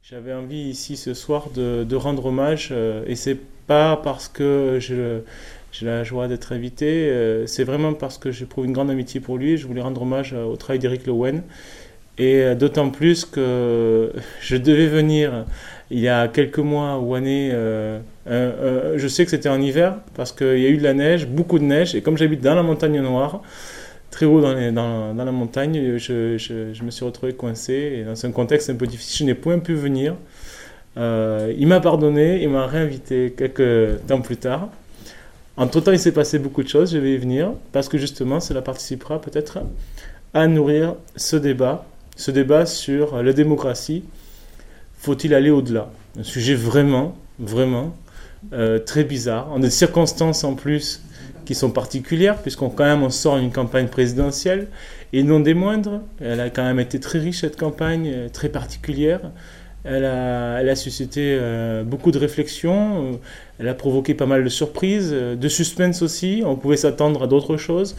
J'avais envie ici ce soir de rendre hommage, et c'est pas parce que j'ai la joie d'être invité, c'est vraiment parce que j'éprouve une grande amitié pour lui. Je voulais rendre hommage au travail d'Éric Lowen, et d'autant plus que je devais venir il y a quelques mois ou années. Je sais que c'était en hiver parce qu'il y a eu de la neige, beaucoup de neige, et comme j'habite dans la montagne noire, très haut dans la montagne, je me suis retrouvé coincé et dans un contexte un peu difficile. Je n'ai point pu venir. Il m'a pardonné, il m'a réinvité quelques temps plus tard. Entre-temps, il s'est passé beaucoup de choses, je vais y venir, parce que justement, cela participera peut-être à nourrir ce débat sur la démocratie. Faut-il aller au-delà? Un sujet vraiment, vraiment très bizarre, en des circonstances en plus qui sont particulières, puisqu'on quand même on sort d'une campagne présidentielle, et non des moindres. Elle a quand même été très riche, cette campagne, très particulière. Elle a suscité beaucoup de réflexions, elle a provoqué pas mal de surprises, de suspense aussi. On pouvait s'attendre à d'autres choses.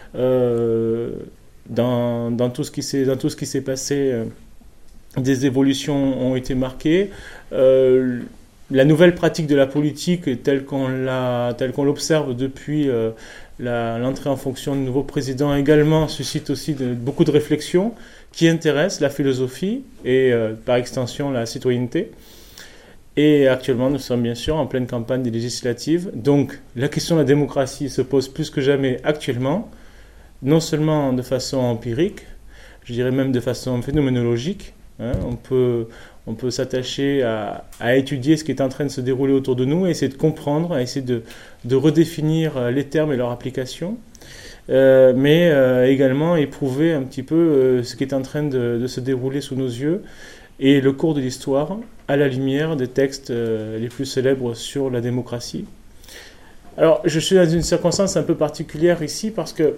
Dans tout ce qui s'est passé, des évolutions ont été marquées. La nouvelle pratique de la politique, telle qu'on l'observe depuis l'entrée en fonction du nouveau président, également suscite aussi beaucoup de réflexions qui intéressent la philosophie et par extension la citoyenneté. Et actuellement, nous sommes bien sûr en pleine campagne des législatives. Donc la question de la démocratie se pose plus que jamais actuellement, non seulement de façon empirique, je dirais même de façon phénoménologique. On peut s'attacher à étudier ce qui est en train de se dérouler autour de nous, et essayer de comprendre, à essayer de redéfinir les termes et leur application, mais également éprouver un petit peu ce qui est en train de se dérouler sous nos yeux et le cours de l'histoire à la lumière des textes les plus célèbres sur la démocratie. Alors, je suis dans une circonstance un peu particulière ici parce que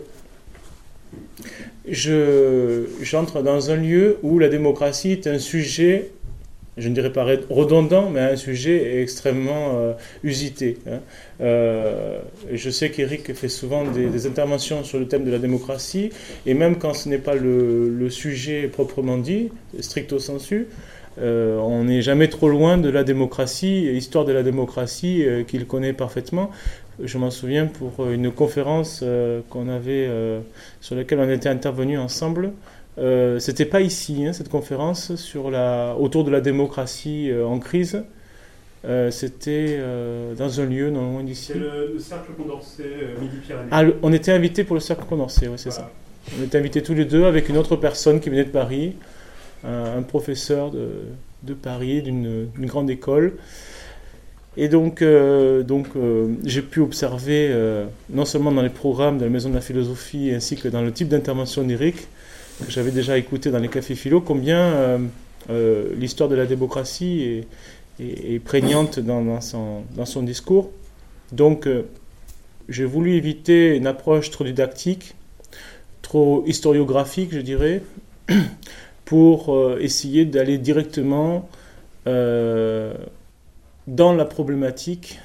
j'entre dans un lieu où la démocratie est un sujet, je ne dirais pas redondant, mais un sujet extrêmement usité. Je sais qu'Éric fait souvent des interventions sur le thème de la démocratie, et même quand ce n'est pas le sujet proprement dit, stricto sensu, on n'est jamais trop loin de la démocratie, l'histoire de la démocratie qu'il connaît parfaitement. Je m'en souviens pour une conférence qu'on avait, sur laquelle on était intervenus ensemble. C'était pas ici, cette conférence autour de la démocratie en crise. C'était dans un lieu non loin d'ici. C'est le Cercle Condorcet Midi-Pyrénées. Ah, on était invités pour le Cercle Condorcet, oui, c'est voilà. Ça. On était invités tous les deux avec une autre personne qui venait de Paris, un professeur de Paris, d'une grande école. Et donc j'ai pu observer, non seulement dans les programmes de la Maison de la Philosophie, ainsi que dans le type d'intervention d'Éric, que j'avais déjà écouté dans les cafés philo, combien l'histoire de la démocratie est prégnante dans son discours. Donc j'ai voulu éviter une approche trop didactique, trop historiographique, je dirais, pour essayer d'aller directement dans la problématique,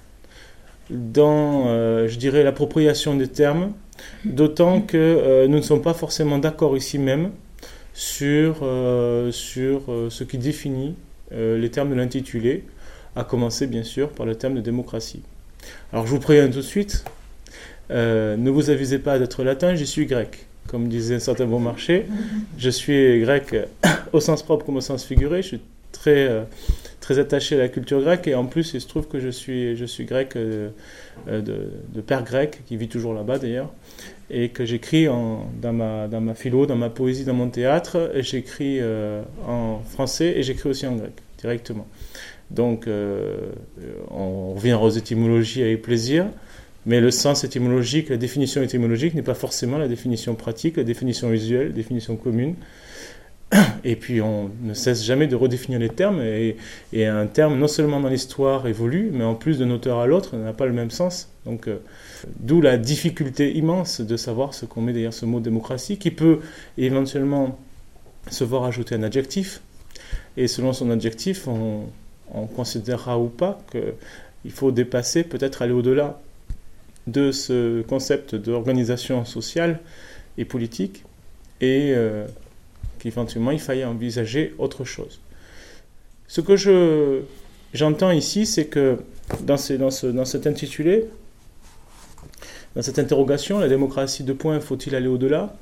dans, je dirais, l'appropriation des termes, d'autant que nous ne sommes pas forcément d'accord ici même sur ce qui définit les termes de l'intitulé, à commencer bien sûr par le terme de démocratie. Alors je vous préviens tout de suite, ne vous avisez pas d'être latin, j'y suis grec. Comme disait un certain Beaumarchais, je suis grec au sens propre comme au sens figuré. Je suis très attaché à la culture grecque, et en plus il se trouve que je suis grec de père grec, qui vit toujours là-bas d'ailleurs, et que j'écris dans ma philo, dans ma poésie, dans mon théâtre, et j'écris en français et j'écris aussi en grec directement. Donc on revient aux étymologies avec plaisir, mais le sens étymologique, la définition étymologique n'est pas forcément la définition pratique, la définition usuelle, la définition commune. Et puis on ne cesse jamais de redéfinir les termes, et un terme non seulement dans l'histoire évolue, mais en plus d'un auteur à l'autre n'a pas le même sens. Donc d'où la difficulté immense de savoir ce qu'on met derrière ce mot démocratie, qui peut éventuellement se voir ajouter un adjectif, et selon son adjectif on considérera ou pas qu'il faut dépasser, peut-être aller au-delà de ce concept d'organisation sociale et politique, et qu'éventuellement il faille envisager autre chose. Ce que j'entends ici, c'est que dans cet intitulé, dans cette interrogation, la démocratie, faut-il aller au-delà,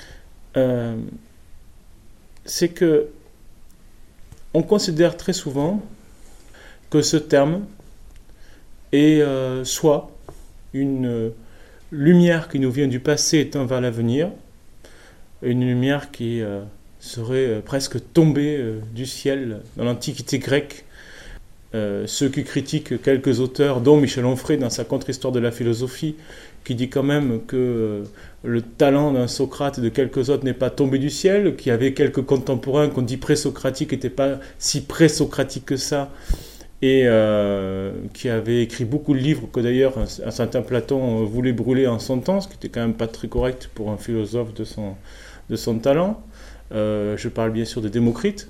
c'est que on considère très souvent que ce terme est soit une lumière qui nous vient du passé et tend vers l'avenir, une lumière qui serait presque tombée du ciel dans l'Antiquité grecque. Ceux qui critiquent quelques auteurs, dont Michel Onfray dans sa contre-histoire de la philosophie, qui dit quand même que le talent d'un Socrate et de quelques autres n'est pas tombé du ciel, qu'il y avait quelques contemporains qu'on dit pré-socratiques n'étaient pas si pré-socratiques que ça, et qui avaient écrit beaucoup de livres que d'ailleurs un certain Platon voulait brûler en son temps, ce qui était quand même pas très correct pour un philosophe de son talent. Je parle bien sûr de Démocrite.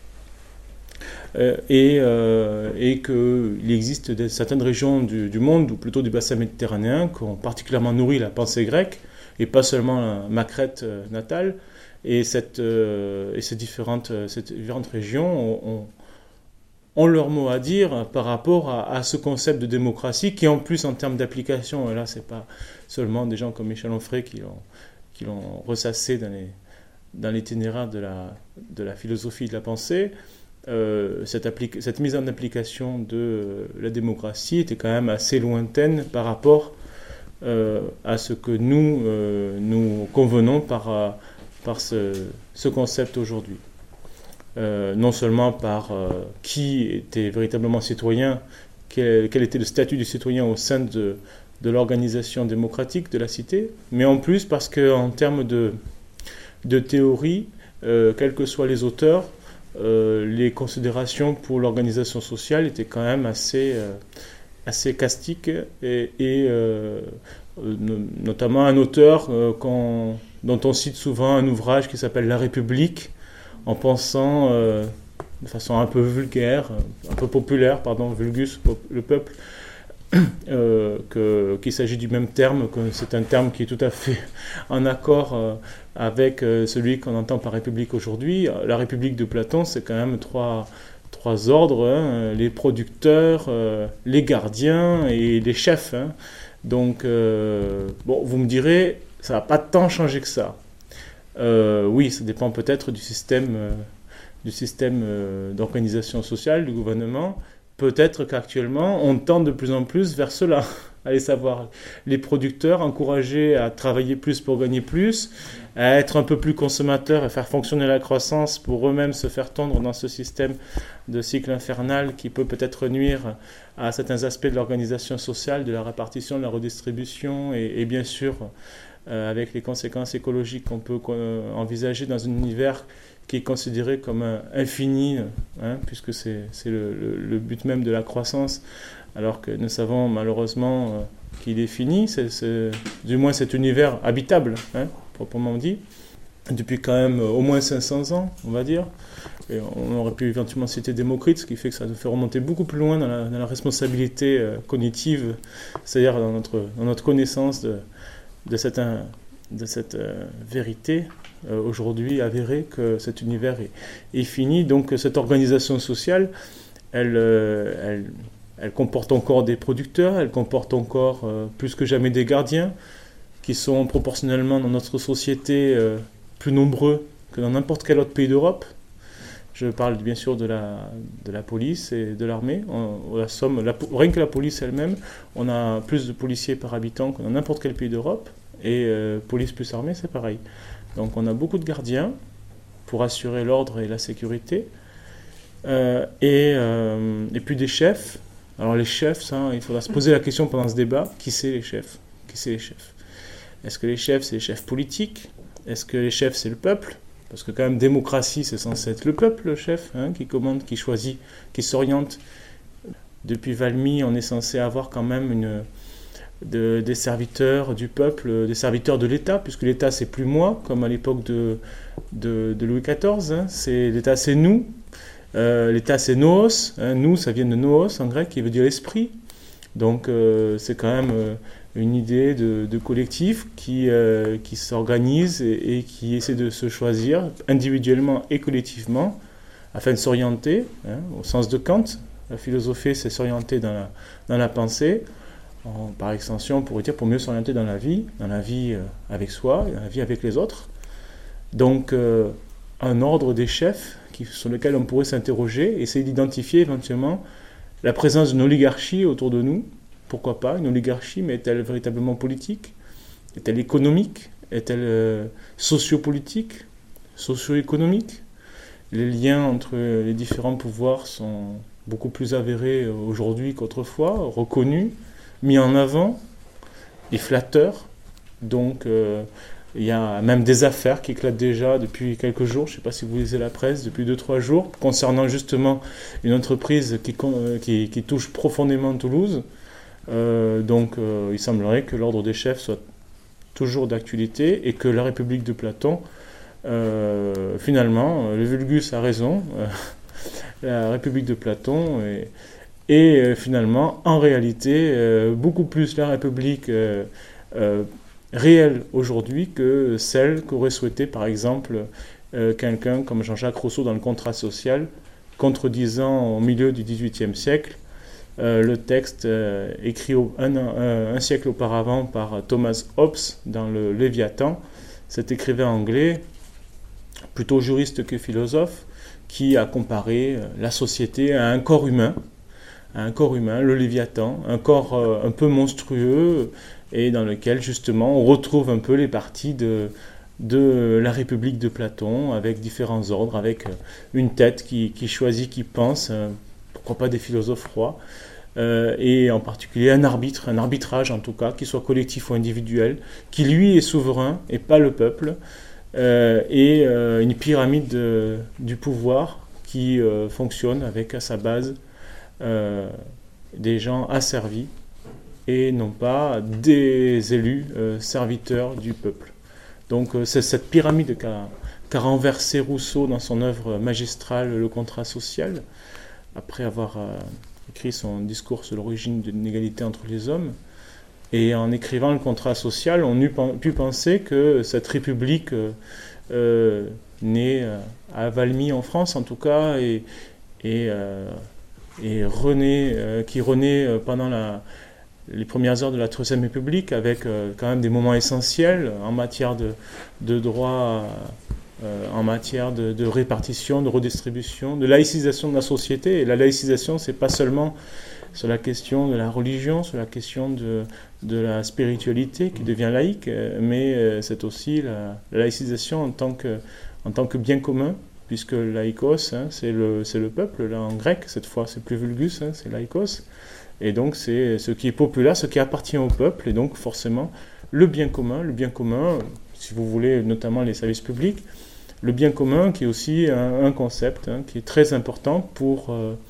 Et qu'il existe certaines régions du monde, ou plutôt du bassin méditerranéen, qui ont particulièrement nourri la pensée grecque, et pas seulement ma Crète natale. Et ces différentes régions ont leur mot à dire par rapport à ce concept de démocratie, qui en plus en termes d'application, et là c'est pas seulement des gens comme Michel Onfray qui l'ont ressassé dans l'itinéraire de la philosophie de la pensée. Cette mise en application de la démocratie était quand même assez lointaine par rapport à ce que nous convenons par ce concept aujourd'hui. Non seulement par qui était véritablement citoyen, quel était le statut du citoyen au sein de l'organisation démocratique de la cité, mais en plus parce qu'en termes de théorie, quels que soient les auteurs, les considérations pour l'organisation sociale étaient quand même assez castiques et notamment un auteur dont on cite souvent un ouvrage qui s'appelle La République, en pensant de façon un peu vulgaire, un peu populaire, vulgus, le peuple, qu'il s'agit du même terme, que c'est un terme qui est tout à fait en accord avec celui qu'on entend par République aujourd'hui. La République de Platon, c'est quand même trois ordres, hein, les producteurs, les gardiens et les chefs. Hein. Donc, vous me direz, ça n'a pas tant changé que ça. Oui, ça dépend peut-être du système d'organisation sociale, du gouvernement. Peut-être qu'actuellement, on tend de plus en plus vers cela. Allez savoir, les producteurs encouragés à travailler plus pour gagner plus, à être un peu plus consommateurs, à faire fonctionner la croissance pour eux-mêmes se faire tondre dans ce système de cycle infernal qui peut-être nuire à certains aspects de l'organisation sociale, de la répartition, de la redistribution et bien sûr avec les conséquences écologiques qu'on peut envisager dans un univers qui est considéré comme infini, hein, puisque c'est le but même de la croissance, alors que nous savons malheureusement qu'il est fini, du moins cet univers habitable, hein, proprement dit, depuis quand même au moins 500 ans, on va dire. Et on aurait pu éventuellement citer Démocrite, ce qui fait que ça nous fait remonter beaucoup plus loin dans la responsabilité cognitive, c'est-à-dire dans notre connaissance de cette vérité aujourd'hui avérée que cet univers est fini. Donc cette organisation sociale, elle comporte encore des producteurs, elle comporte encore plus que jamais des gardiens qui sont proportionnellement dans notre société plus nombreux que dans n'importe quel autre pays d'Europe. Je parle bien sûr de la police et de l'armée. Rien que la police elle-même, on a plus de policiers par habitant que dans n'importe quel pays d'Europe. Et police plus armée, c'est pareil. Donc on a beaucoup de gardiens pour assurer l'ordre et la sécurité. Et puis des chefs. Alors les chefs, ça, il faudra se poser la question pendant ce débat, qui c'est les chefs ? Est-ce que les chefs, c'est les chefs politiques ? Est-ce que les chefs, c'est le peuple ? Parce que quand même, démocratie, c'est censé être le peuple, le chef, hein, qui commande, qui choisit, qui s'oriente. Depuis Valmy, on est censé avoir quand même des serviteurs du peuple, des serviteurs de l'État, puisque l'État, c'est plus moi, comme à l'époque de Louis XIV. Hein, l'État, c'est nous. L'État, c'est noos. Hein, nous, ça vient de noos, en grec, qui veut dire l'esprit. Donc, c'est quand même une idée de collectif qui s'organise et qui essaie de se choisir individuellement et collectivement afin de s'orienter, au sens de Kant. La philosophie, c'est s'orienter dans la pensée. Par extension, on pourrait dire pour mieux s'orienter dans la vie avec soi, dans la vie avec les autres. Donc, un ordre des chefs sur lequel on pourrait s'interroger, essayer d'identifier éventuellement la présence d'une oligarchie autour de nous. Pourquoi pas une oligarchie, mais est-elle véritablement politique? Est-elle économique? Est-elle sociopolitique? Socio-économique? Les liens entre les différents pouvoirs sont beaucoup plus avérés aujourd'hui qu'autrefois, reconnus, mis en avant et flatteurs. Donc, il y a même des affaires qui éclatent déjà depuis quelques jours, je ne sais pas si vous lisez la presse, depuis 2-3 jours, concernant justement une entreprise qui touche profondément Toulouse. Donc il semblerait que l'ordre des chefs soit toujours d'actualité et que la République de Platon, finalement, le Vulgus a raison, la République de Platon est finalement, en réalité, beaucoup plus la République réelle aujourd'hui que celle qu'aurait souhaité par exemple quelqu'un comme Jean-Jacques Rousseau dans le Contrat social, contredisant au milieu du XVIIIe siècle le texte écrit un siècle auparavant par Thomas Hobbes dans le Léviathan, cet écrivain anglais, plutôt juriste que philosophe, qui a comparé la société à un corps humain, le Léviathan, un corps un peu monstrueux, et dans lequel justement on retrouve un peu les parties de la République de Platon, avec différents ordres, avec une tête qui choisit, qui pense, pourquoi pas des philosophes rois, et en particulier un arbitrage en tout cas, qui soit collectif ou individuel, qui lui est souverain et pas le peuple, et une pyramide du pouvoir qui fonctionne avec à sa base des gens asservis et non pas des élus serviteurs du peuple. Donc c'est cette pyramide qu'a renversé Rousseau dans son œuvre magistrale Le Contrat social, après avoir écrit son discours sur l'origine de l'inégalité entre les hommes. Et en écrivant Le Contrat social, on eût pu penser que cette république née à Valmy en France en tout cas, qui renaît pendant les premières heures de la Troisième République, avec quand même des moments essentiels en matière de droit, en matière de répartition, de redistribution, de laïcisation de la société. Et la laïcisation, c'est pas seulement sur la question de la religion, sur la question de la spiritualité qui devient laïque, mais c'est aussi la laïcisation en tant que bien commun, puisque laïkos, c'est le peuple, là en grec, cette fois c'est plus vulgus, c'est laïkos. Et donc c'est ce qui est populaire, ce qui appartient au peuple, et donc forcément le bien commun, si vous voulez, notamment les services publics, le bien commun qui est aussi un concept qui est très important pour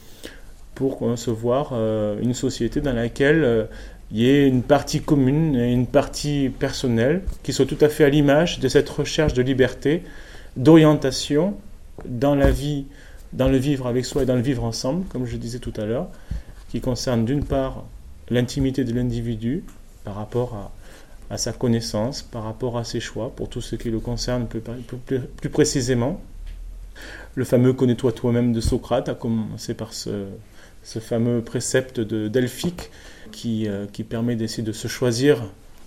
concevoir une société dans laquelle il y ait une partie commune et une partie personnelle qui soit tout à fait à l'image de cette recherche de liberté, d'orientation dans la vie, dans le vivre avec soi et dans le vivre ensemble, comme je disais tout à l'heure, qui concerne d'une part l'intimité de l'individu par rapport à sa connaissance, par rapport à ses choix, pour tout ce qui le concerne plus précisément. Le fameux « connais-toi toi-même » de Socrate a commencé par ce fameux précepte delphique qui permet d'essayer de se choisir,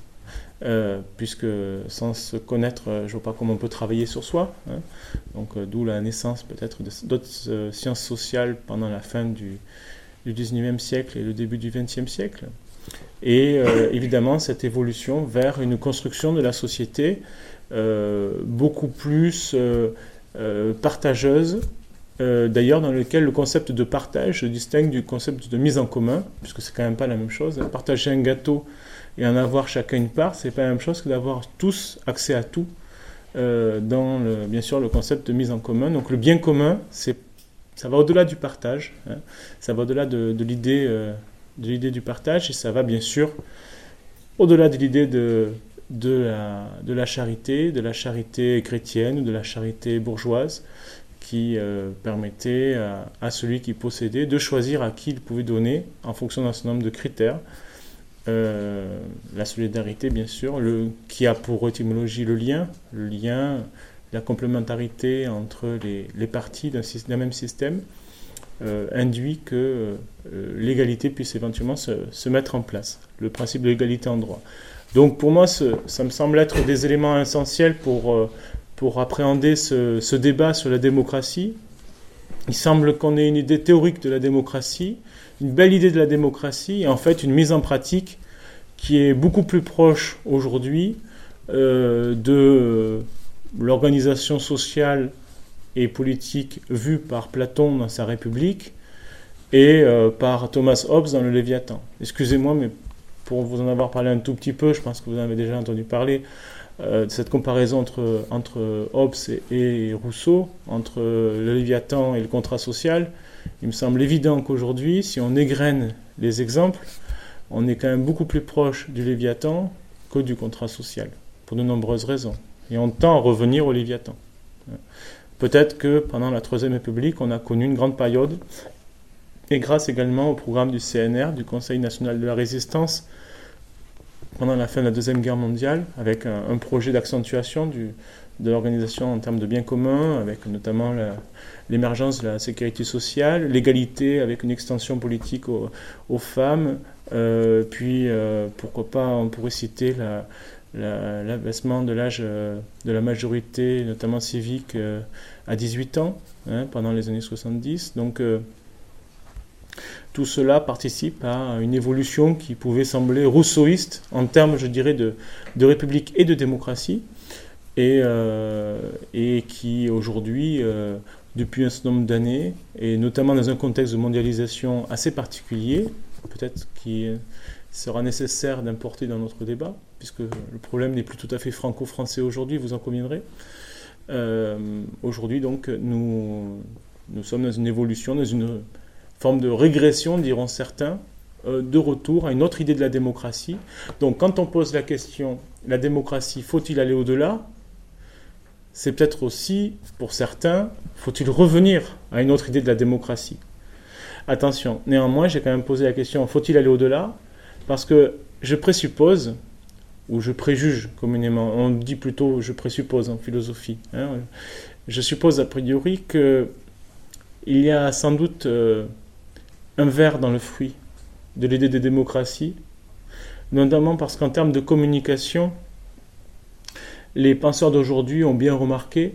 puisque sans se connaître, je ne vois pas comment on peut travailler sur soi. Donc d'où la naissance peut-être d'autres sciences sociales pendant la fin du XIXe siècle et le début du XXe siècle. Et évidemment, cette évolution vers une construction de la société beaucoup plus partageuse, d'ailleurs dans lequel le concept de partage se distingue du concept de mise en commun, puisque c'est quand même pas la même chose. Partager un gâteau et en avoir chacun une part, c'est pas la même chose que d'avoir tous accès à tout, dans bien sûr le concept de mise en commun. Donc le bien commun, ça va au-delà du partage, ça va au-delà de l'idée du partage, et ça va bien sûr au-delà de l'idée de la charité chrétienne, de la charité bourgeoise, qui permettait à celui qui possédait de choisir à qui il pouvait donner en fonction d'un certain nombre de critères. La solidarité, bien sûr, qui a pour étymologie le lien la complémentarité entre les parties d'un même système induit que l'égalité puisse éventuellement se mettre en place, le principe de l'égalité en droit. Donc pour moi, ça me semble être des éléments essentiels pour appréhender ce débat sur la démocratie. Il semble qu'on ait une idée théorique de la démocratie, une belle idée de la démocratie, et en fait une mise en pratique qui est beaucoup plus proche aujourd'hui de l'organisation sociale et politique vue par Platon dans sa République et par Thomas Hobbes dans le Léviathan. Excusez-moi, mais pour vous en avoir parlé un tout petit peu, je pense que vous en avez déjà entendu parler, de cette comparaison entre Hobbes et Rousseau, entre le Léviathan et le contrat social. Il me semble évident qu'aujourd'hui, si on égrène les exemples, on est quand même beaucoup plus proche du Léviathan que du contrat social, pour de nombreuses raisons. Et on tend à revenir au Léviathan. Peut-être que pendant la Troisième République, on a connu une grande période, et grâce également au programme du CNR, du Conseil national de la résistance, pendant la fin de la Deuxième Guerre mondiale, avec un projet d'accentuation de l'organisation en termes de biens communs, avec notamment l'émergence de la sécurité sociale, l'égalité avec une extension politique aux femmes, puis pourquoi pas, on pourrait citer l'abaissement de l'âge de la majorité, notamment civique, à 18 ans, pendant les années 70. Donc tout cela participe à une évolution qui pouvait sembler rousseauiste en termes, je dirais, de république et de démocratie, et qui aujourd'hui, depuis un certain nombre d'années, et notamment dans un contexte de mondialisation assez particulier, peut-être qui sera nécessaire d'importer dans notre débat, puisque le problème n'est plus tout à fait franco-français aujourd'hui, vous en conviendrez. Aujourd'hui, donc, nous sommes dans une évolution, dans une forme de régression, diront certains, de retour à une autre idée de la démocratie. Donc, quand on pose la question, la démocratie, faut-il aller au-delà ? C'est peut-être aussi, pour certains, faut-il revenir à une autre idée de la démocratie ? Attention, néanmoins, j'ai quand même posé la question, faut-il aller au-delà ? Parce que je présuppose, ou je préjuge communément, on dit plutôt je présuppose en philosophie, je suppose a priori qu'il y a sans doute un ver dans le fruit de l'idée de démocratie, notamment parce qu'en termes de communication, les penseurs d'aujourd'hui ont bien remarqué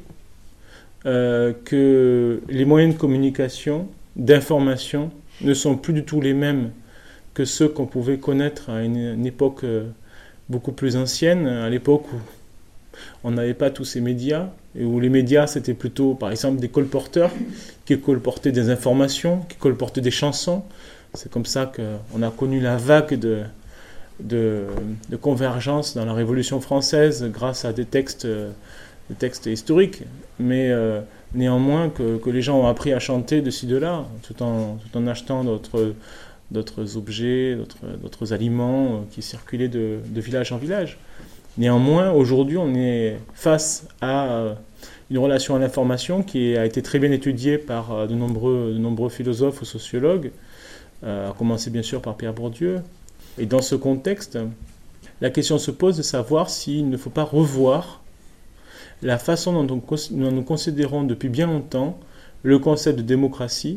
que les moyens de communication, d'information, ne sont plus du tout les mêmes que ceux qu'on pouvait connaître à une époque beaucoup plus ancienne, à l'époque où on n'avait pas tous ces médias, et où les médias c'était plutôt par exemple des colporteurs qui colportaient des informations, qui colportaient des chansons. C'est comme ça qu'on a connu la vague de convergence dans la Révolution française grâce à des textes historiques, mais néanmoins que les gens ont appris à chanter de ci de là, tout en achetant d'autres objets, d'autres aliments qui circulaient de village en village. Néanmoins, aujourd'hui, on est face à une relation à l'information qui a été très bien étudiée par de nombreux philosophes ou sociologues, à commencer bien sûr par Pierre Bourdieu. Et dans ce contexte, la question se pose de savoir s'il ne faut pas revoir la façon dont nous considérons depuis bien longtemps le concept de démocratie,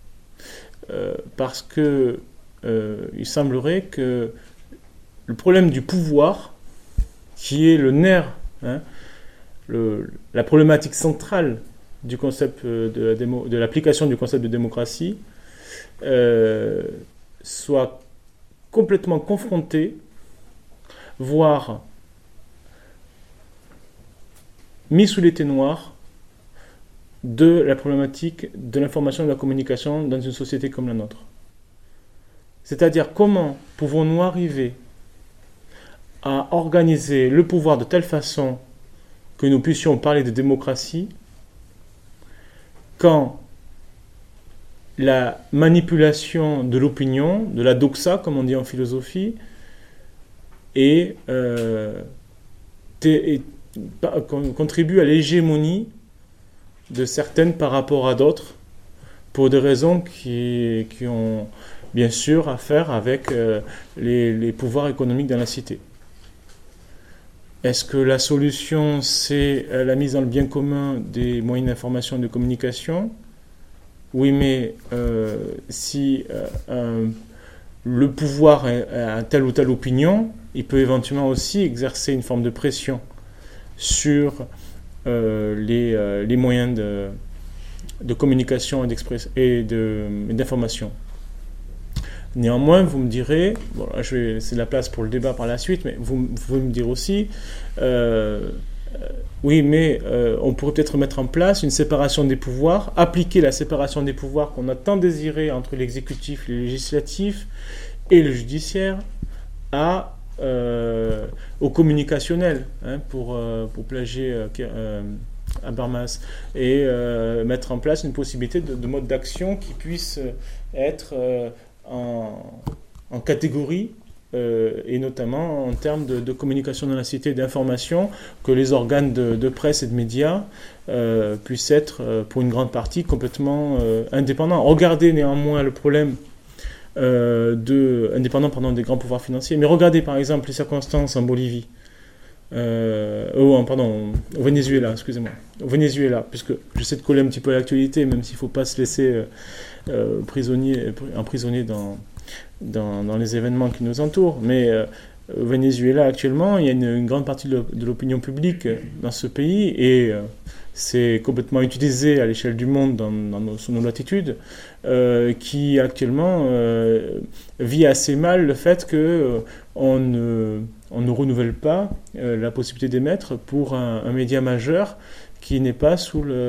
parce que il semblerait que le problème du pouvoir, qui est le nerf, la problématique centrale du concept de l'application du concept de démocratie, soit complètement confronté, voire mis sous les noir de la problématique de l'information et de la communication dans une société comme la nôtre. C'est-à-dire, comment pouvons-nous arriver à organiser le pouvoir de telle façon que nous puissions parler de démocratie quand la manipulation de l'opinion, de la doxa, comme on dit en philosophie, contribue à l'hégémonie de certaines par rapport à d'autres, pour des raisons qui ont bien sûr à faire avec les pouvoirs économiques dans la cité. Est-ce que la solution, c'est la mise dans le bien commun des moyens d'information et de communication? Oui, mais si le pouvoir a telle ou telle opinion, il peut éventuellement aussi exercer une forme de pression sur les moyens de communication et d'information. Néanmoins, vous me direz, bon, là, je vais laisser de la place pour le débat par la suite, mais vous pouvez me dire aussi, oui, mais on pourrait peut-être mettre en place une séparation des pouvoirs, appliquer la séparation des pouvoirs qu'on a tant désirée entre l'exécutif, le législatif et le judiciaire au communicationnel, hein, pour plagier Habermas, et mettre en place une possibilité de mode d'action qui puisse être en catégorie, et notamment en termes de communication dans la cité, d'information, que les organes de presse et de médias puissent être, pour une grande partie, complètement indépendants. Regardez néanmoins le problème indépendant des grands pouvoirs financiers, mais regardez par exemple les circonstances en Bolivie, au Venezuela, excusez-moi. Au Venezuela, puisque j'essaie de coller un petit peu à l'actualité, même s'il ne faut pas se laisser emprisonner dans les événements qui nous entourent. Mais au Venezuela, actuellement, il y a une grande partie de l'opinion publique dans ce pays, et c'est complètement utilisé à l'échelle du monde sous nos latitudes, qui actuellement vit assez mal le fait qu'on ne renouvelle pas la possibilité d'émettre pour un média majeur qui n'est pas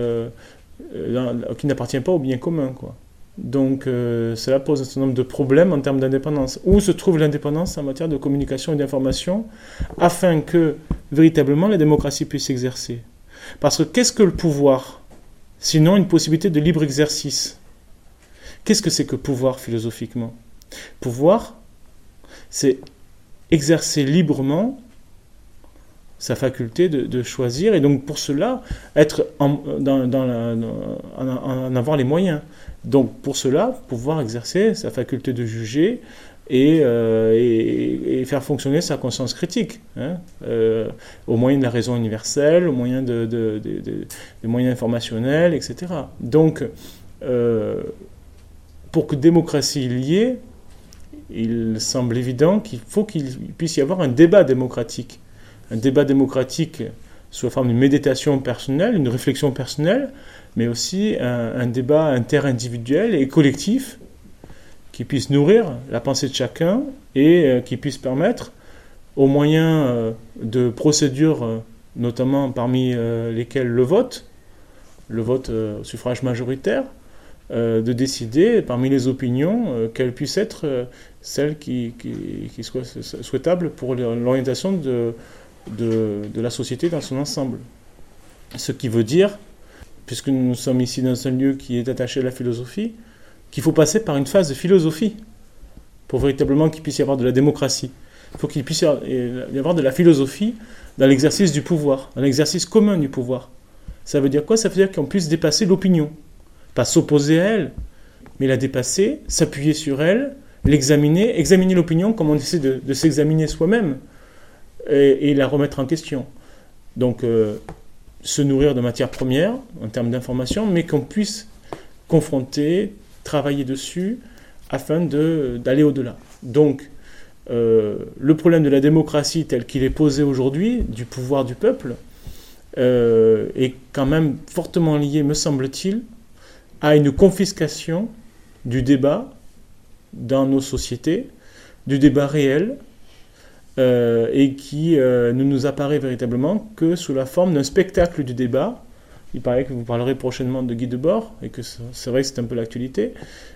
qui n'appartient pas au bien commun, quoi. Donc cela pose un certain nombre de problèmes en termes d'indépendance. Où se trouve l'indépendance en matière de communication et d'information afin que véritablement la démocratie puisse s'exercer? Parce que qu'est-ce que le pouvoir? Sinon une possibilité de libre exercice. Qu'est-ce que c'est que pouvoir philosophiquement? Pouvoir, c'est exercer librement sa faculté de choisir, et donc pour cela en avoir les moyens. Donc pour cela, pouvoir exercer sa faculté de juger et faire fonctionner sa conscience critique, hein, au moyen de la raison universelle, au moyen des moyens informationnels, etc. Donc pour que démocratie il y ait, il semble évident qu'il faut qu'il puisse y avoir un débat démocratique. Un débat démocratique sous la forme d'une méditation personnelle, une réflexion personnelle, mais aussi un débat interindividuel et collectif qui puisse nourrir la pensée de chacun et qui puisse permettre, au moyen de procédures, notamment parmi lesquelles le vote au suffrage majoritaire, de décider parmi les opinions quelles puissent être celles qui soient souhaitables pour l'orientation de la société dans son ensemble. Ce qui veut dire, puisque nous sommes ici dans un lieu qui est attaché à la philosophie, qu'il faut passer par une phase de philosophie pour véritablement qu'il puisse y avoir de la démocratie. Il faut qu'il puisse y avoir de la philosophie dans l'exercice du pouvoir, dans l'exercice commun du pouvoir. Ça veut dire quoi? Ça veut dire qu'on puisse dépasser l'opinion. Pas s'opposer à elle, mais la dépasser, s'appuyer sur elle, examiner l'opinion comme on essaie de s'examiner soi-même, et la remettre en question. Donc, se nourrir de matières premières, en termes d'information, mais qu'on puisse confronter, travailler dessus, afin d'aller au-delà. Donc, le problème de la démocratie tel qu'il est posé aujourd'hui, du pouvoir du peuple, est quand même fortement lié, me semble-t-il, à une confiscation du débat dans nos sociétés, du débat réel, et qui ne nous apparaît véritablement que sous la forme d'un spectacle du débat. Il paraît que vous parlerez prochainement de Guy Debord, et que c'est vrai que c'est un peu l'actualité.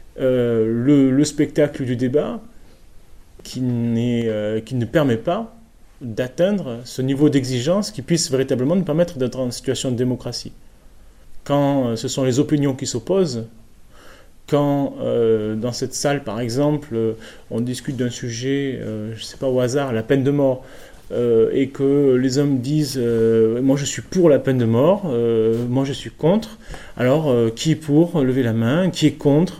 Le spectacle du débat qui ne permet pas d'atteindre ce niveau d'exigence qui puisse véritablement nous permettre d'être en situation de démocratie. Quand ce sont les opinions qui s'opposent, quand dans cette salle, par exemple, on discute d'un sujet, je ne sais pas au hasard, la peine de mort, et que les hommes disent moi je suis pour la peine de mort, moi je suis contre, alors qui est pour? Levez la main, qui est contre?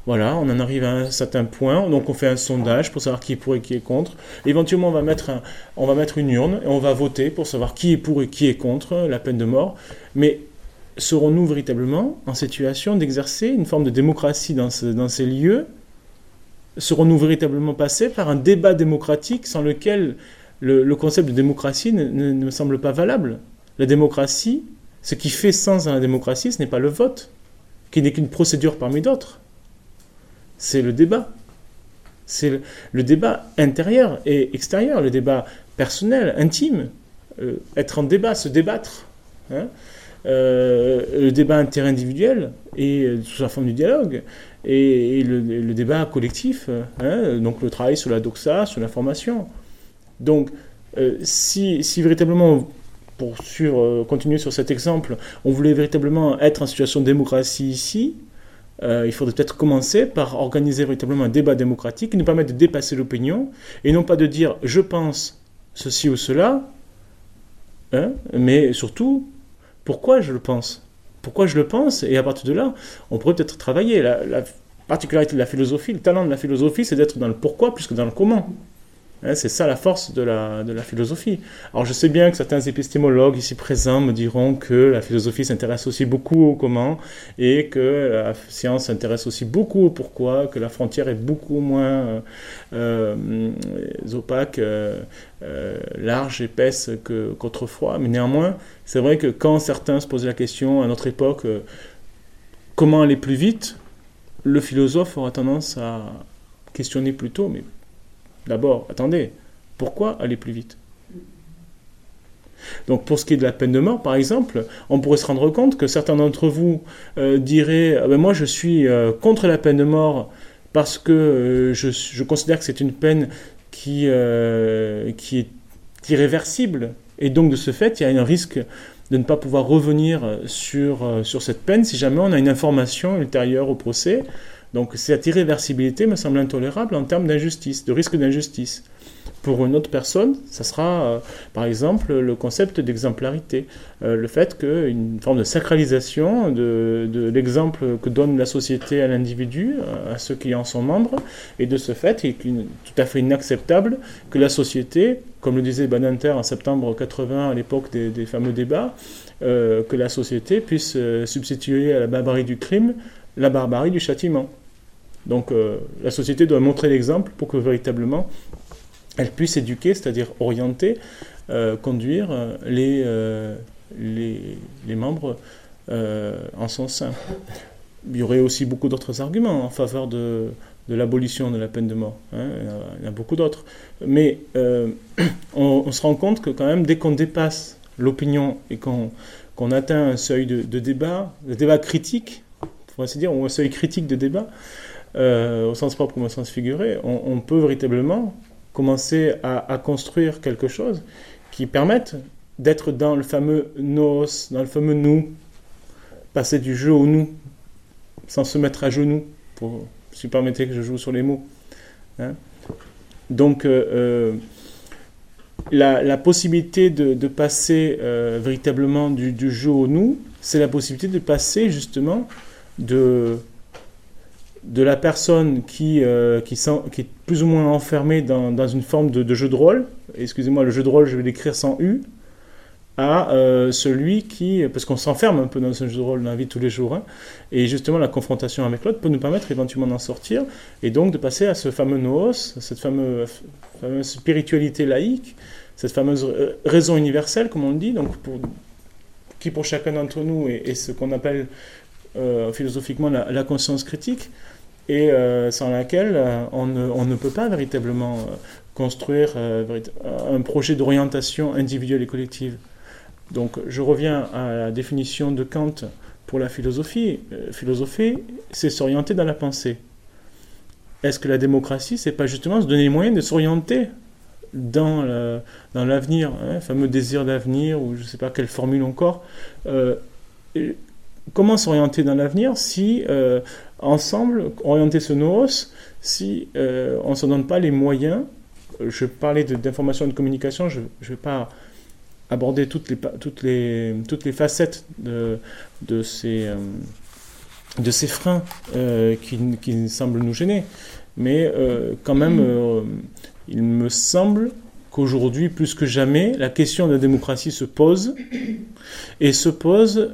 Voilà, on en arrive à un certain point, donc on fait un sondage pour savoir qui est pour et qui est contre. Éventuellement, on va mettre une urne et on va voter pour savoir qui est pour et qui est contre la peine de mort. Mais serons-nous véritablement en situation d'exercer une forme de démocratie dans ces lieux? Serons-nous véritablement passés par un débat démocratique sans lequel le concept de démocratie ne me semble pas valable? La démocratie, ce qui fait sens dans la démocratie, ce n'est pas le vote, qui n'est qu'une procédure parmi d'autres. C'est le débat. C'est le débat intérieur et extérieur, le débat personnel, intime. Être en débat, se débattre. Hein, le débat interindividuel et sous la forme du dialogue. Et le débat collectif, hein, donc le travail sur la doxa, sur l'information. Donc, si véritablement, pour continuer sur cet exemple, on voulait véritablement être en situation de démocratie ici, il faudrait peut-être commencer par organiser véritablement un débat démocratique qui nous permette de dépasser l'opinion et non pas de dire je pense ceci ou cela, hein, mais surtout pourquoi je le pense. Pourquoi je le pense, et à partir de là, on pourrait peut-être travailler. La particularité de la philosophie, le talent de la philosophie, c'est d'être dans le pourquoi plus que dans le comment. Hein, c'est ça la force de la philosophie. Alors je sais bien que certains épistémologues ici présents me diront que la philosophie s'intéresse aussi beaucoup au comment et que la science s'intéresse aussi beaucoup au pourquoi, que la frontière est beaucoup moins opaque, large, épaisse qu'autrefois. Mais néanmoins, c'est vrai que quand certains se posaient la question à notre époque, comment aller plus vite, le philosophe aura tendance à questionner plutôt, mais d'abord, attendez, pourquoi aller plus vite? Donc pour ce qui est de la peine de mort, par exemple, on pourrait se rendre compte que certains d'entre vous diraient « moi je suis contre la peine de mort parce que je considère que c'est une peine qui est irréversible et donc de ce fait, il y a un risque de ne pas pouvoir revenir sur cette peine si jamais on a une information ultérieure au procès. Donc cette irréversibilité me semble intolérable en termes d'injustice, de risque d'injustice. Pour une autre personne, ça sera par exemple le concept d'exemplarité, le fait qu'une forme de sacralisation de l'exemple que donne la société à l'individu, à ceux qui en sont membres, et de ce fait, il est tout à fait inacceptable que la société, comme le disait Badinter en septembre 80 à l'époque des fameux débats, que la société puisse substituer à la barbarie du crime la barbarie du châtiment. Donc la société doit montrer l'exemple pour que véritablement elle puisse éduquer, c'est-à-dire orienter, conduire les membres en son sein. Il y aurait aussi beaucoup d'autres arguments en faveur de l'abolition de la peine de mort. Hein, il y en a beaucoup d'autres. Mais on se rend compte que quand même, dès qu'on dépasse l'opinion et qu'on atteint un seuil de débat critique, on va se dire, ou un seuil critique de débat, au sens propre comme au sens figuré, on peut véritablement commencer à construire quelque chose qui permette d'être dans le fameux nous, dans le fameux nous, passer du jeu au nous, sans se mettre à genoux, si vous permettez que je joue sur les mots. Hein. Donc, la possibilité de passer véritablement du jeu au nous, c'est la possibilité de passer justement de la personne qui est plus ou moins enfermée dans une forme de jeu de rôle, excusez-moi, le jeu de rôle, je vais l'écrire sans U, à celui qui, parce qu'on s'enferme un peu dans ce jeu de rôle dans la vie de tous les jours, hein, et justement la confrontation avec l'autre peut nous permettre éventuellement d'en sortir, et donc de passer à ce fameux noos, cette fameuse spiritualité laïque, cette fameuse raison universelle, comme on le dit, donc qui pour chacun d'entre nous est ce qu'on appelle philosophiquement la conscience critique, et sans laquelle on ne peut pas véritablement construire un projet d'orientation individuelle et collective. Donc je reviens à la définition de Kant pour la philosophie. Philosopher, c'est s'orienter dans la pensée. Est-ce que la démocratie, c'est pas justement se donner les moyens de s'orienter dans l'avenir, hein, fameux désir d'avenir, ou je ne sais pas quelle formule encore. Comment s'orienter dans l'avenir si, ensemble, orienter ce nous, si on ne se donne pas les moyens. Je parlais d'information et de communication, je ne vais pas aborder toutes les facettes de ces de ces freins qui semblent nous gêner. Mais quand même, il me semble qu'aujourd'hui, plus que jamais, la question de la démocratie se pose, et se pose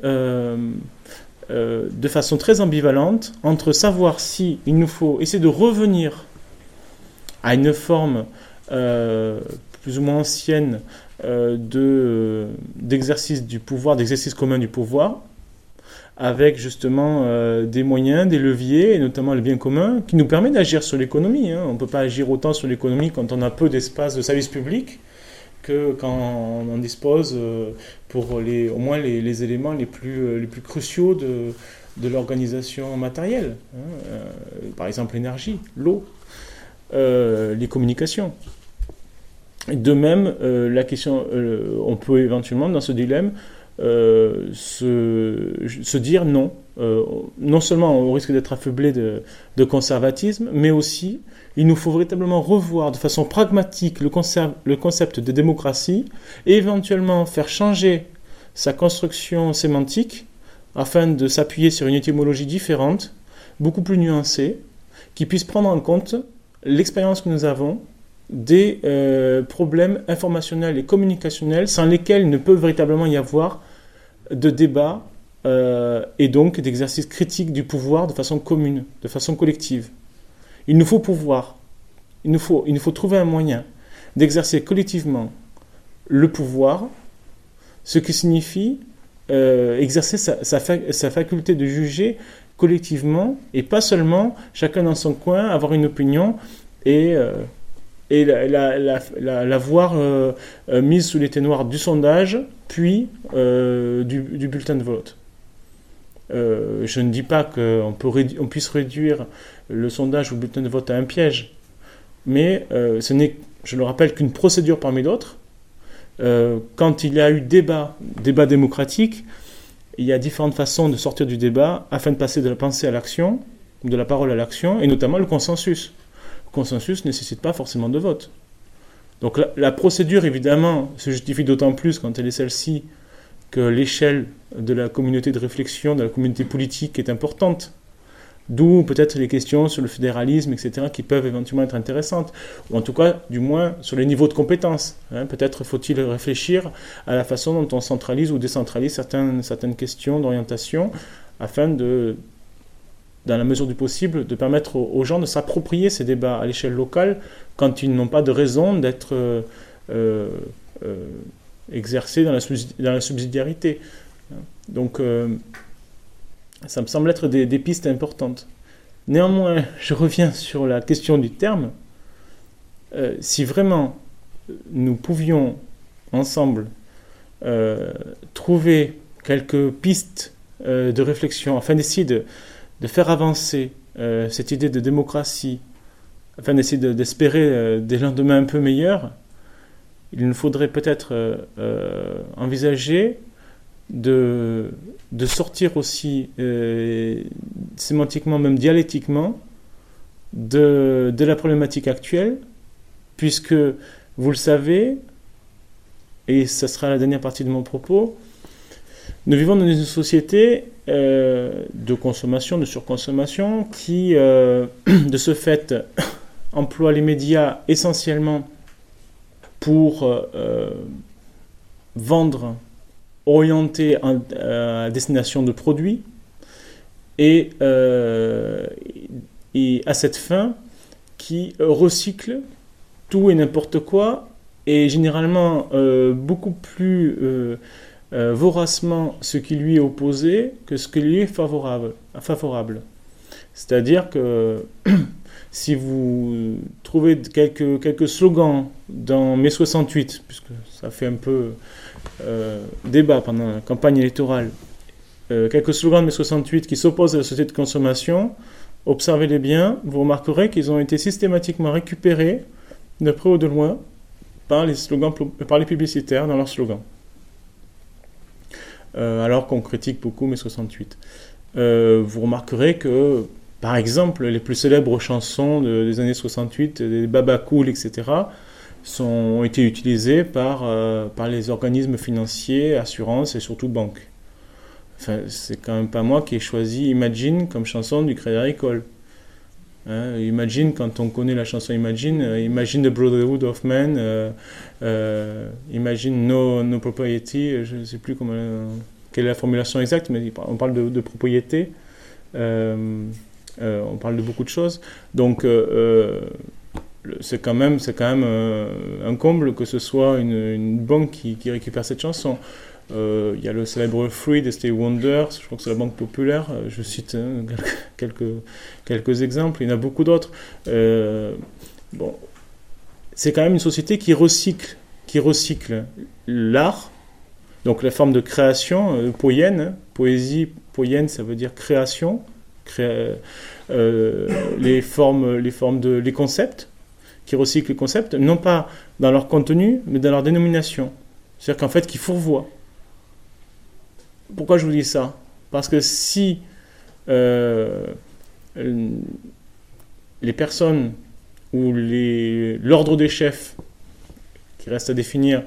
de façon très ambivalente, entre savoir si il nous faut essayer de revenir à une forme plus ou moins ancienne d'exercice du pouvoir, d'exercice commun du pouvoir, avec justement des moyens, des leviers, et notamment le bien commun, qui nous permet d'agir sur l'économie. Hein. On ne peut pas agir autant sur l'économie quand on a peu d'espace de service public que quand on dispose pour au moins les éléments les plus cruciaux de l'organisation matérielle. Hein. Par exemple l'énergie, l'eau, les communications. De même, la question, on peut éventuellement, dans ce dilemme, se dire non. Non seulement on risque d'être affublé de conservatisme, mais aussi il nous faut véritablement revoir de façon pragmatique le concept de démocratie et éventuellement faire changer sa construction sémantique afin de s'appuyer sur une étymologie différente, beaucoup plus nuancée, qui puisse prendre en compte l'expérience que nous avons des problèmes informationnels et communicationnels sans lesquels il ne peut véritablement y avoir de débat et donc d'exercice critique du pouvoir de façon commune, de façon collective. Il nous faut pouvoir, il nous faut trouver un moyen d'exercer collectivement le pouvoir, ce qui signifie exercer sa faculté de juger collectivement et pas seulement chacun dans son coin, avoir une opinion et la voir mise sous les ténoirs du sondage, puis du bulletin de vote. Je ne dis pas qu'on puisse réduire le sondage ou le bulletin de vote à un piège, mais ce n'est, je le rappelle, qu'une procédure parmi d'autres. Quand il y a eu débat démocratique, il y a différentes façons de sortir du débat afin de passer de la pensée à l'action, de la parole à l'action, et notamment le consensus. Le consensus ne nécessite pas forcément de vote. Donc la procédure, évidemment, se justifie d'autant plus quand elle est celle-ci que l'échelle de la communauté de réflexion, de la communauté politique est importante. D'où peut-être les questions sur le fédéralisme, etc., qui peuvent éventuellement être intéressantes. Ou en tout cas, du moins, sur les niveaux de compétences. Hein. Peut-être faut-il réfléchir à la façon dont on centralise ou décentralise certaines questions d'orientation afin de, dans la mesure du possible, de permettre aux gens de s'approprier ces débats à l'échelle locale quand ils n'ont pas de raison d'être exercés dans la subsidiarité. Donc, ça me semble être des pistes importantes. Néanmoins, je reviens sur la question du terme. Si vraiment nous pouvions ensemble trouver quelques pistes de réflexion afin d'essayer de faire avancer cette idée de démocratie, afin d'essayer d'espérer des lendemains un peu meilleurs, il nous faudrait peut-être envisager de sortir aussi sémantiquement, même dialectiquement, de la problématique actuelle, puisque, vous le savez, et ce sera la dernière partie de mon propos, nous vivons dans une société de consommation, de surconsommation, qui, de ce fait, emploie les médias essentiellement pour vendre, orienté à destination de produits, et à cette fin qui recycle tout et n'importe quoi, et généralement beaucoup plus voracement ce qui lui est opposé que ce qui lui est favorable. C'est-à-dire que si vous trouvez quelques slogans dans mai 68, puisque ça fait un peu débat pendant la campagne électorale, quelques slogans de mai 68 qui s'opposent à la société de consommation, observez-les bien, vous remarquerez qu'ils ont été systématiquement récupérés de près ou de loin par les publicitaires dans leurs slogans. Alors qu'on critique beaucoup mai 68. Vous remarquerez que, par exemple, les plus célèbres chansons des années 68, des Baba Cool, etc., ont été utilisées par les organismes financiers, assurances et surtout banques. Enfin, c'est quand même pas moi qui ai choisi Imagine comme chanson du Crédit Agricole. Hein, Imagine, quand on connaît la chanson Imagine, Imagine the Brotherhood of Man, Imagine no Propriety, je ne sais plus quelle est la formulation exacte, mais on parle de propriété, on parle de beaucoup de choses. Donc, c'est quand même un comble que ce soit une banque qui récupère cette chanson. Il y a le célèbre Free de Stevie Wonder, je crois que c'est la Banque Populaire, je cite quelques exemples, il y en a beaucoup d'autres. Bon, c'est quand même une société qui recycle l'art, donc la forme de création poienne, poésie poienne, ça veut dire création, les concepts, qui recyclent les concepts, non pas dans leur contenu, mais dans leur dénomination. C'est-à-dire qu'en fait, qui fourvoient. Pourquoi je vous dis ça ? Parce que si les personnes ou l'ordre des chefs, qui reste à définir,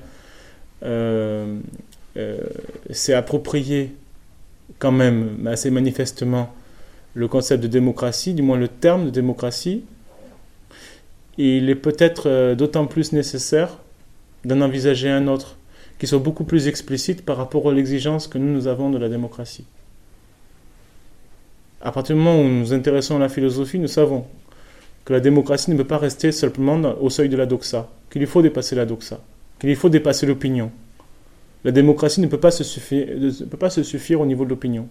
s'est approprié quand même assez manifestement le concept de démocratie, du moins le terme de démocratie, il est peut-être d'autant plus nécessaire d'en envisager un autre qui soit beaucoup plus explicite par rapport aux exigences que nous avons de la démocratie. À partir du moment où nous nous intéressons à la philosophie, nous savons que la démocratie ne peut pas rester simplement au seuil de la doxa, qu'il lui faut dépasser la doxa, qu'il lui faut dépasser l'opinion. La démocratie ne peut pas se suffire au niveau de l'opinion.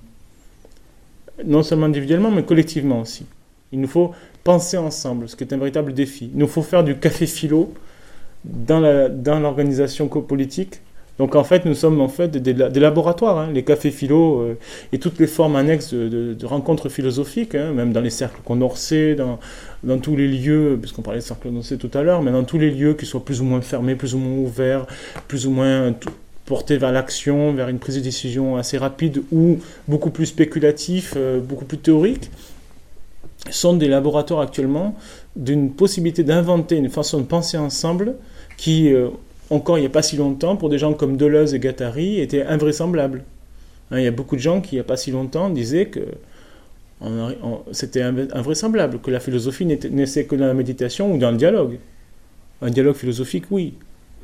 Non seulement individuellement, mais collectivement aussi. Il nous faut penser ensemble, ce qui est un véritable défi. Il nous faut faire du café philo dans l'organisation politique. Donc en fait, nous sommes des laboratoires, hein, les cafés philo et toutes les formes annexes de rencontres philosophiques, hein, même dans les cercles Condorcet, dans tous les lieux, puisqu'on parlait de cercles Condorcet tout à l'heure, mais dans tous les lieux qui soient plus ou moins fermés, plus ou moins ouverts, plus ou moins portés vers l'action, vers une prise de décision assez rapide ou beaucoup plus spéculatif, beaucoup plus théorique, sont des laboratoires actuellement d'une possibilité d'inventer une façon de penser ensemble qui, encore il n'y a pas si longtemps, pour des gens comme Deleuze et Guattari, était invraisemblable. Hein, il y a beaucoup de gens qui, il n'y a pas si longtemps, disaient que c'était invraisemblable, que la philosophie naissait que dans la méditation ou dans le dialogue. Un dialogue philosophique, oui.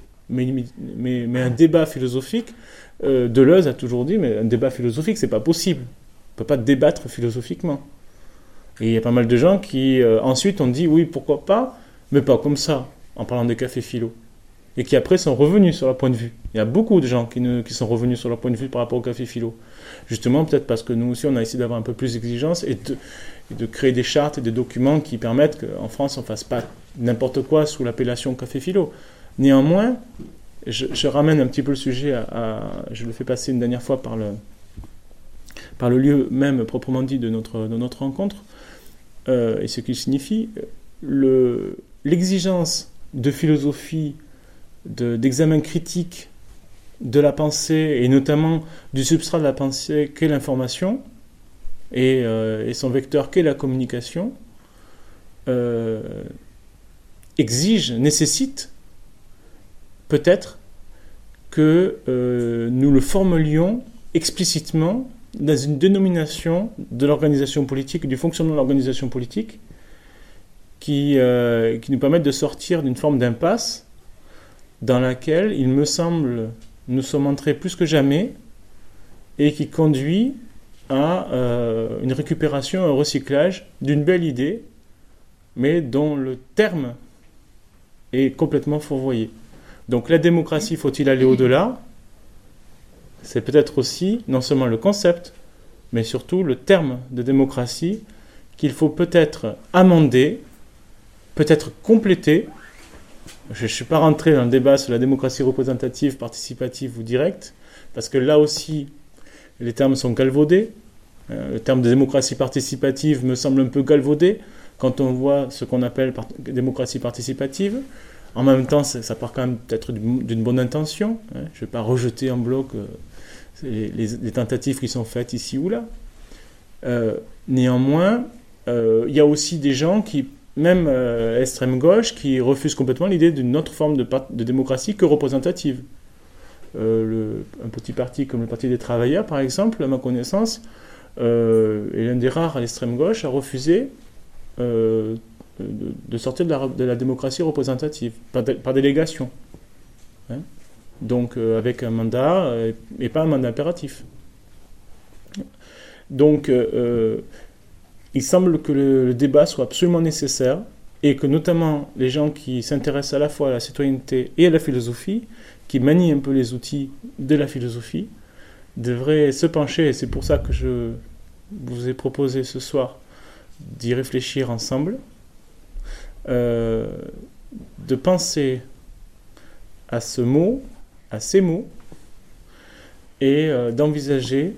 Mais un débat philosophique, Deleuze a toujours dit, mais un débat philosophique, c'est pas possible. On ne peut pas débattre philosophiquement. Et il y a pas mal de gens qui, ensuite, ont dit, oui, pourquoi pas, mais pas comme ça, en parlant des cafés philo. Et qui, après, sont revenus sur leur point de vue. Il y a beaucoup de gens qui sont revenus sur leur point de vue par rapport au café philo. Justement, peut-être parce que nous aussi, on a essayé d'avoir un peu plus d'exigence et de créer des chartes et des documents qui permettent qu'en France, on ne fasse pas n'importe quoi sous l'appellation café philo. Néanmoins, je ramène un petit peu le sujet je le fais passer une dernière fois par le lieu même proprement dit de notre rencontre, et ce qu'il signifie, l'exigence de philosophie, d'examen critique de la pensée, et notamment du substrat de la pensée qu'est l'information, et son vecteur qu'est la communication, nécessite peut-être que nous le formelions explicitement dans une dénomination de l'organisation politique, du fonctionnement de l'organisation politique, qui nous permettent de sortir d'une forme d'impasse dans laquelle, il me semble, nous sommes entrés plus que jamais et qui conduit à une récupération, un recyclage d'une belle idée, mais dont le terme est complètement fourvoyé. Donc la démocratie, faut-il aller au-delà ? C'est peut-être aussi, non seulement le concept, mais surtout le terme de démocratie qu'il faut peut-être amender, peut-être compléter. Je ne suis pas rentré dans le débat sur la démocratie représentative, participative ou directe, parce que là aussi, les termes sont galvaudés. Le terme de démocratie participative me semble un peu galvaudé quand on voit ce qu'on appelle démocratie participative. En même temps, ça part quand même peut-être d'une bonne intention. Je ne vais pas rejeter en bloc les tentatives qui sont faites ici ou là. Néanmoins, il y a aussi des gens qui, même extrême gauche, qui refusent complètement l'idée d'une autre forme de démocratie que représentative. un petit parti comme le Parti des Travailleurs, par exemple, à ma connaissance, est l'un des rares à l'extrême gauche à refuser de sortir de la démocratie représentative, par délégation. Hein. Donc avec un mandat, et pas un mandat impératif. Donc il semble que le débat soit absolument nécessaire, et que notamment les gens qui s'intéressent à la fois à la citoyenneté et à la philosophie, qui manient un peu les outils de la philosophie, devraient se pencher, et c'est pour ça que je vous ai proposé ce soir d'y réfléchir ensemble, de penser à ce mot, à ces mots, et d'envisager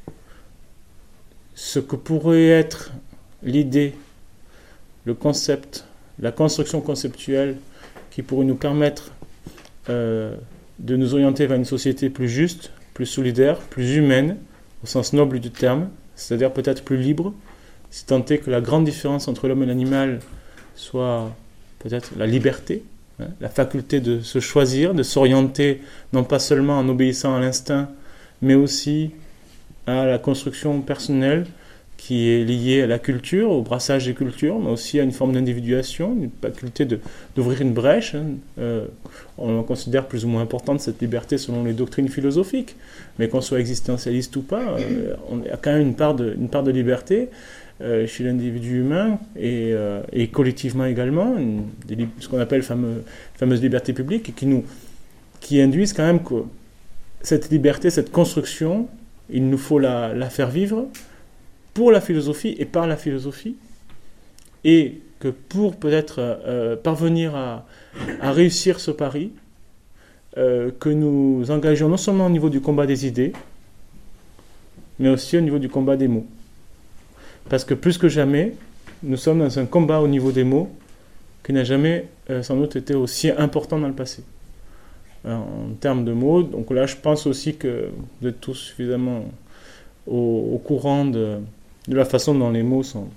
ce que pourrait être l'idée, le concept, la construction conceptuelle qui pourrait nous permettre de nous orienter vers une société plus juste, plus solidaire, plus humaine, au sens noble du terme, c'est-à-dire peut-être plus libre, si tant est que la grande différence entre l'homme et l'animal soit peut-être la liberté, hein, la faculté de se choisir, de s'orienter, non pas seulement en obéissant à l'instinct, mais aussi à la construction personnelle qui est liée à la culture, au brassage des cultures, mais aussi à une forme d'individuation, une faculté d'ouvrir une brèche. Hein. On la considère plus ou moins importante, cette liberté, selon les doctrines philosophiques, mais qu'on soit existentialiste ou pas, on a quand même une part de liberté chez l'individu humain, et collectivement également, ce qu'on appelle fameuse liberté publique, et qui induisent quand même que cette liberté, cette construction, il nous faut la faire vivre pour la philosophie et par la philosophie, et que pour peut-être parvenir à réussir ce pari, que nous engageons non seulement au niveau du combat des idées, mais aussi au niveau du combat des mots. Parce que plus que jamais, nous sommes dans un combat au niveau des mots qui n'a jamais sans doute été aussi important dans le passé. En termes de mots, donc là je pense aussi que vous êtes tous suffisamment au courant de la façon dont les mots sont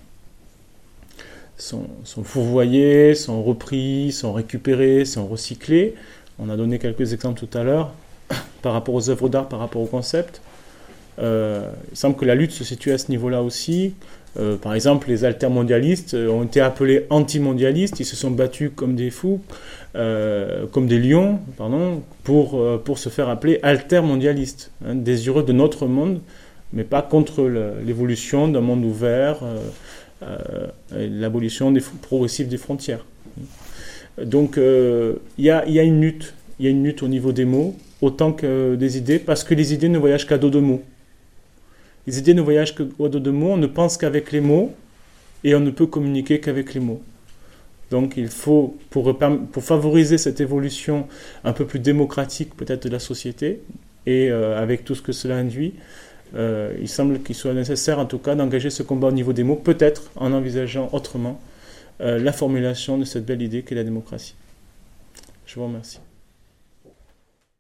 fourvoyés, sont repris, sont récupérés, sont recyclés. On a donné quelques exemples tout à l'heure par rapport aux œuvres d'art, par rapport au concept. Il semble que la lutte se situe à ce niveau-là aussi. Par exemple, les altermondialistes ont été appelés antimondialistes. Ils se sont battus comme des fous, comme des lions, pour se faire appeler altermondialistes, hein, désireux de notre monde, mais pas contre l'évolution d'un monde ouvert, et l'abolition progressive des frontières. Donc, il y a une lutte. Il y a une lutte au niveau des mots, autant que des idées, parce que les idées ne voyagent qu'à dos de mots. Les idées ne voyagent qu'au dos de mots, on ne pense qu'avec les mots, et on ne peut communiquer qu'avec les mots. Donc il faut, pour favoriser cette évolution un peu plus démocratique peut-être de la société, et avec tout ce que cela induit, il semble qu'il soit nécessaire en tout cas d'engager ce combat au niveau des mots, peut-être en envisageant autrement la formulation de cette belle idée qu'est la démocratie. Je vous remercie.